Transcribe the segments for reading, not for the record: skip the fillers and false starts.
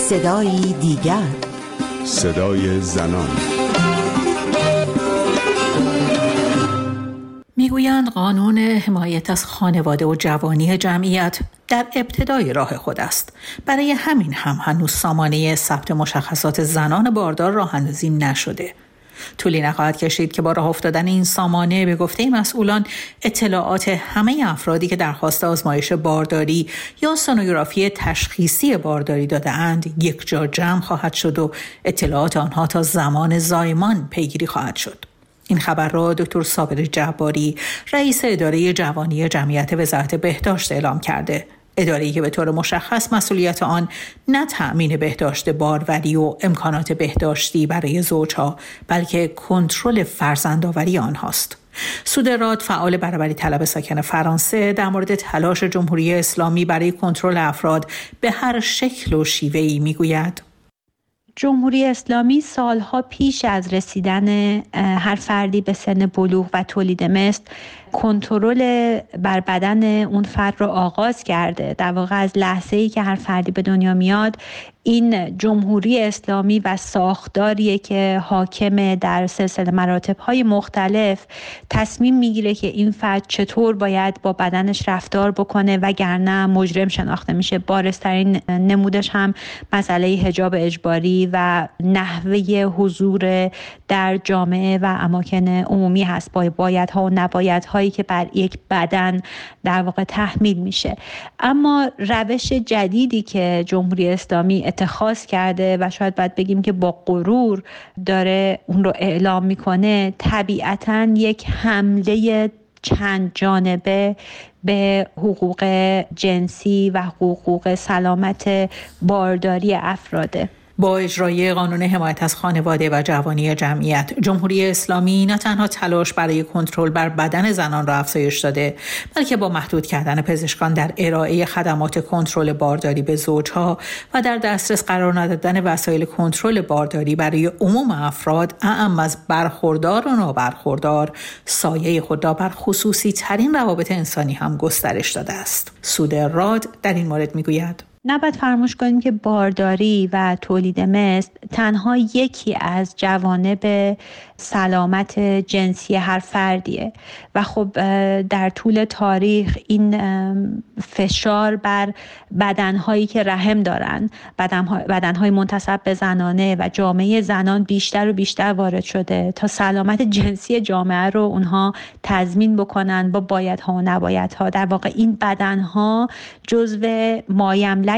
صدایی دیگر، صدای زنان. میگویند قانون حمایت از خانواده و جوانی جمعیت در ابتدای راه خود است. برای همین هم هنوز سامانه ثبت مشخصات زنان باردار راه اندازی نشده. طولی نخواهد کشید که با راه افتادن این سامانه به گفته مسئولان اطلاعات همه افرادی که درخواست آزمایش بارداری یا سونوگرافی تشخیصی بارداری داده‌اند یک جا جمع خواهد شد و اطلاعات آنها تا زمان زایمان پیگیری خواهد شد. این خبر را دکتر صابر جباری، رئیس اداره جوانی جمعیت وزارت بهداشت اعلام کرده. اداره‌ای که به طور مشخص مسئولیت آن نه تأمین بهداشت باروری و امکانات بهداشتی برای زوجها، بلکه کنترل فرزندآوری آنهاست. سودراد، فعال برابری طلب ساکن فرانسه، در مورد تلاش جمهوری اسلامی برای کنترل افراد به هر شکل و شیوه‌ای میگوید: جمهوری اسلامی سالها پیش از رسیدن هر فردی به سن بلوغ و تولید مثل کنترل بر بدن اون فرد رو آغاز کرده. در واقع از لحظه‌ای که هر فردی به دنیا میاد، این جمهوری اسلامی و ساختاریه که حاکم در سلسله مراتب‌های مختلف تصمیم میگیره که این فرد چطور باید با بدنش رفتار بکنه، وگرنه مجرم شناخته میشه. بارزترین نمودش هم مسئله حجاب اجباری و نحوه حضور در جامعه و اماکن عمومی هست، با بایدها و نبایدهایی که بر یک بدن در واقع تحمیل میشه. اما روش جدیدی که جمهوری اسلامی اتخاذ کرده و شاید باید بگیم که با غرور داره اون رو اعلام میکنه، طبیعتاً یک حمله چند جانبه به حقوق جنسی و حقوق سلامت بارداری افراده. با اجرای قانون حمایت از خانواده و جوانی جمعیت، جمهوری اسلامی نه تنها تلاش برای کنترل بر بدن زنان را افزایش داده، بلکه با محدود کردن پزشکان در ارائه خدمات کنترل بارداری به زوجها و در دسترس قرار ندادن وسایل کنترل بارداری برای عموم افراد، اعم از برخوردار و نابرخوردار، سایه خود را بر خصوصی ترین روابط انسانی هم گسترش داده است. سودراد در این مورد میگوید: نباید فراموش کنیم که بارداری و تولید مثل تنها یکی از جوانب سلامت جنسی هر فردیه و خب در طول تاریخ این فشار بر بدنهایی که رحم دارن، بدنهای منتسب به زنانه و جامعه زنان بیشتر و بیشتر وارد شده تا سلامت جنسی جامعه رو اونها تضمین بکنن با بایدها و نبایدها. در واقع این بدنها جزو مایملک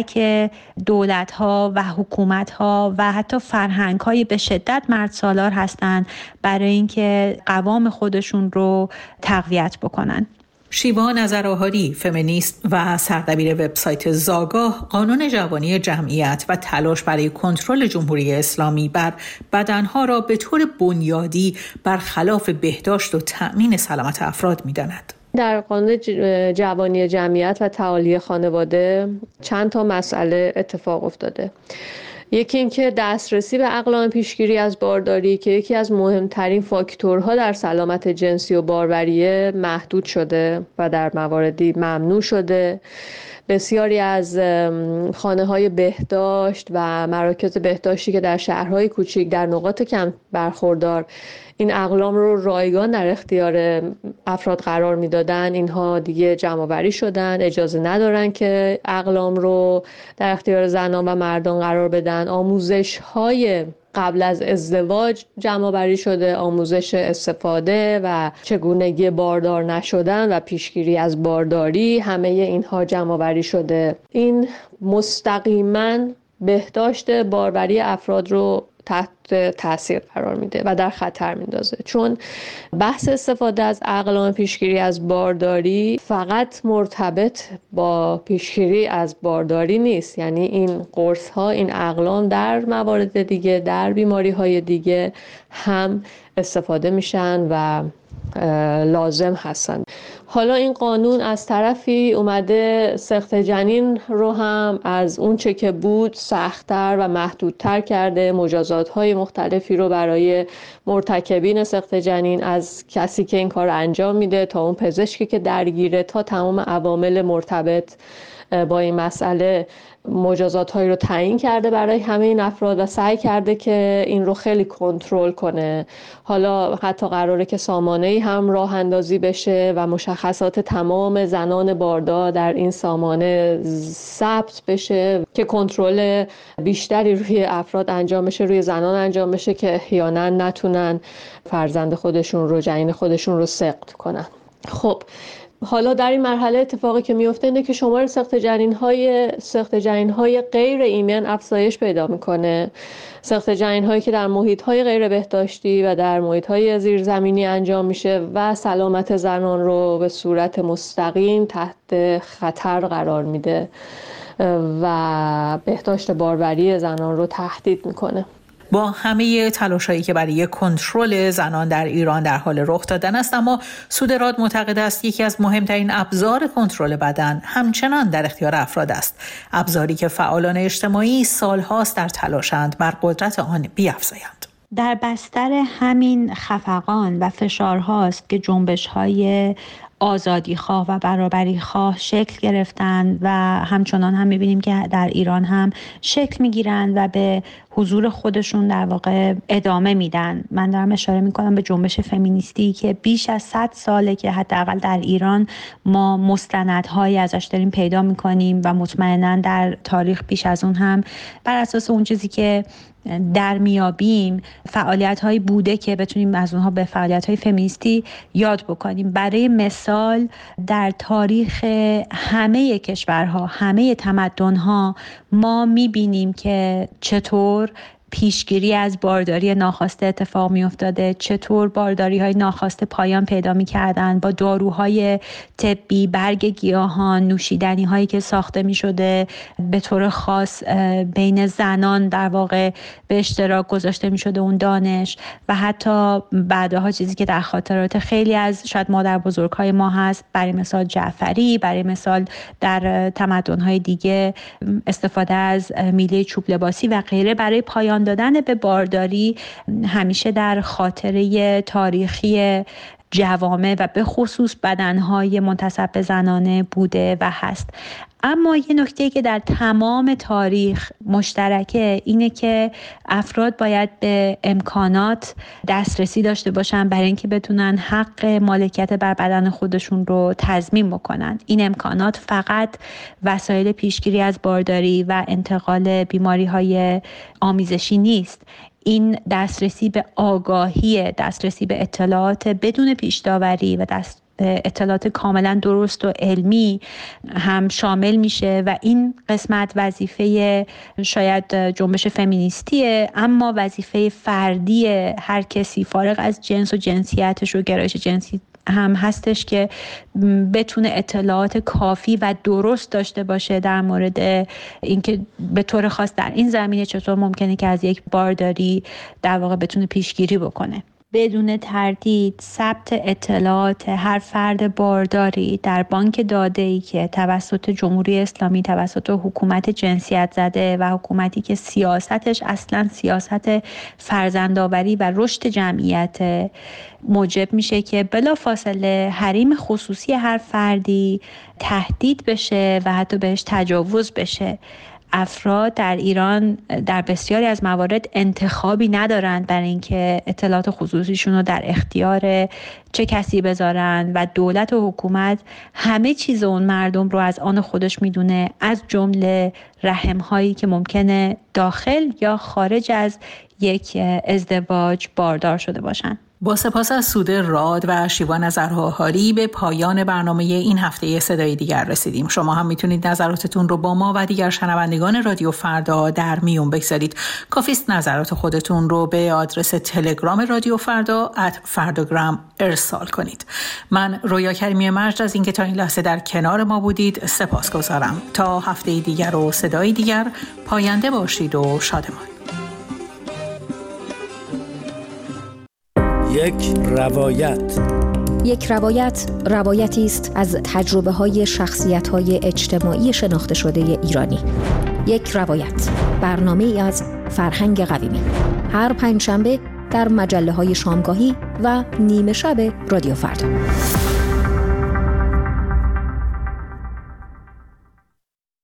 دولت‌ها و حکومت‌ها و حتی فرهنگ‌های به شدت مردسالار هستند برای اینکه قوام خودشون رو تقویت بکنن. شیوا نظرآهادی، فمینیست و سردبیر وبسایت زاگاه، قانون جوانی جمعیت و تلاش برای کنترل جمهوری اسلامی بر بدنها را به طور بنیادی برخلاف بهداشت و تأمین سلامت افراد می‌داند. در قانون جوانی جمعیت و تعالی خانواده چند تا مسئله اتفاق افتاده. یکی این که دسترسی به اقلام پیشگیری از بارداری که یکی از مهمترین فاکتورها در سلامت جنسی و باروریه محدود شده و در مواردی ممنوع شده. بسیاری از خانه‌های بهداشت و مراکز بهداشتی که در شهرهای کوچیک در نقاط کم برخوردار این اقلام رو رایگان در اختیار افراد قرار میدادن، اینها دیگه جمع‌آوری شدن، اجازه ندارن که اقلام رو در اختیار زنان و مردان قرار بدن. آموزش‌های قبل از ازدواج جمع‌آوری شده، آموزش استفاده و چگونگی باردار نشدن و پیشگیری از بارداری، همه اینها جمع‌آوری شده. این مستقیما بهداشت باروری افراد رو تحت تاثیر قرار میده و در خطر میندازه، چون بحث استفاده از اقلام پیشگیری از بارداری فقط مرتبط با پیشگیری از بارداری نیست. یعنی این قرص ها، این اقلام در موارد دیگه، در بیماری های دیگه هم استفاده میشن و لازم هستن. حالا این قانون از طرفی اومده سقط جنین رو هم از اون چه که بود سخت‌تر و محدودتر کرده، مجازات‌های مختلفی رو برای مرتکبین سقط جنین، از کسی که این کار انجام میده تا اون پزشکی که درگیره تا تمام عوامل مرتبط با این مسئله مجازات هایی رو تعیین کرده برای همه این افراد و سعی کرده که این رو خیلی کنترل کنه. حالا حتی قراره که سامانه‌ای هم راه اندازی بشه و مشخصات تمام زنان باردار در این سامانه ثبت بشه که کنترل بیشتری روی افراد انجام بشه، روی زنان انجام بشه که احیانا نتونن فرزند خودشون رو، جنین خودشون رو سقط کنن. خب حالا در این مرحله اتفاقی که میفته اینه که شمار سقط جنین‌های غیر ایمن افزایش پیدا میکنه. سقط جنین‌هایی که در محیط‌های غیر بهداشتی و در محیط‌های زیرزمینی انجام میشه و سلامت زنان رو به صورت مستقیم تحت خطر قرار میده و بهداشت باروری زنان رو تهدید میکنه. با همه تلاش‌هایی که برای کنترل زنان در ایران در حال رخ دادن است، اما سودراد معتقد است یکی از مهمترین ابزار کنترل بدن همچنان در اختیار افراد است، ابزاری که فعالان اجتماعی سالهاست در تلاشند بر قدرت آن بیفزایند. در بستر همین خفقان و فشارهاست که جنبش‌های آزادیخواه و برابریخواه شکل گرفتن و همچنان هم می‌بینیم که در ایران هم شکل می‌گیرن و به حضور خودشون در واقع ادامه میدن. من دارم اشاره میکنم به جنبش فمینیستی که بیش از 100 ساله که حداقل در ایران ما مستندهایی ازش داریم پیدا میکنیم و مطمئناً در تاریخ بیش از اون هم بر اساس اون چیزی که در میابیم فعالیت‌هایی بوده که بتونیم از اونها به فعالیت‌های فمینیستی یاد بکنیم. برای مثال در تاریخ همه کشورها، همه تمدن‌ها ما می‌بینیم که چطور پیشگیری از بارداری ناخواسته اتفاق می افتاده، چطور بارداری های ناخواسته پایان پیدا می کردن با داروهای طبی، برگ گیاهان، نوشیدنی هایی که ساخته می شده به طور خاص بین زنان در واقع به اشتراک گذاشته می شده اون دانش و حتی بعدها چیزی که در خاطرات خیلی از شاید مادر بزرگ های ما هست، برای مثال جعفری، برای مثال در تمدن های دیگه استفاده از میله چوب لباسی و غیره برای پایان دادن به بارداری همیشه در خاطره تاریخی جوامع و به خصوص بدنهای منتسب به زنانه بوده و هست. اما یه نکته که در تمام تاریخ مشترکه اینه که افراد باید به امکانات دسترسی داشته باشن برای اینکه بتونن حق مالکیت بر بدن خودشون رو تضمین بکنن. این امکانات فقط وسایل پیشگیری از بارداری و انتقال بیماری‌های آمیزشی نیست. این دسترسی به آگاهی، دسترسی به اطلاعات بدون پیش داوری و اطلاعات کاملا درست و علمی هم شامل میشه و این قسمت وظیفه شاید جنبش فمینیستیه، اما وظیفه فردی هر کسی فارغ از جنس و جنسیتش و گرایش جنسی هم هستش که بتونه اطلاعات کافی و درست داشته باشه در مورد اینکه به طور خاص در این زمینه چطور ممکنه که از یک بارداری در واقع بتونه پیشگیری بکنه. بدون تردید ثبت اطلاعات هر فرد بارداری در بانک داده‌ای که توسط جمهوری اسلامی، توسط حکومت جنسیت زده و حکومتی که سیاستش اصلا سیاست فرزندآوری و رشد جمعیت، موجب میشه که بلافاصله حریم خصوصی هر فردی تهدید بشه و حتی بهش تجاوز بشه. افراد در ایران در بسیاری از موارد انتخابی ندارند برای اینکه اطلاعات خصوصیشون رو در اختیار چه کسی بذارن و دولت و حکومت همه چیز اون مردم رو از آن خودش میدونه، از جمله رحم‌هایی که ممکنه داخل یا خارج از یک ازدواج باردار شده باشن. با سپاس از سودراد و شیوا نظرهاهاری به پایان برنامه این هفته صدای دیگر رسیدیم. شما هم میتونید نظراتتون رو با ما و دیگر شنوندگان رادیو فردا در میون بگذارید. کافیست نظرات خودتون رو به آدرس تلگرام رادیو فردا @فرdagram ارسال کنید. من رویا کریمی مجد از اینکه تا این لحظه در کنار ما بودید سپاسگزارم. تا هفته دیگر و صدای دیگر، پاینده باشید و شادمان. یک روایت روایتی است از تجربه‌های شخصیت‌های اجتماعی شناخته شده ایرانی. یک روایت، برنامه‌ای از فرهنگ قویمی. هر پنجشنبه در مجله‌های شامگاهی و نیمه شب رادیو فردا.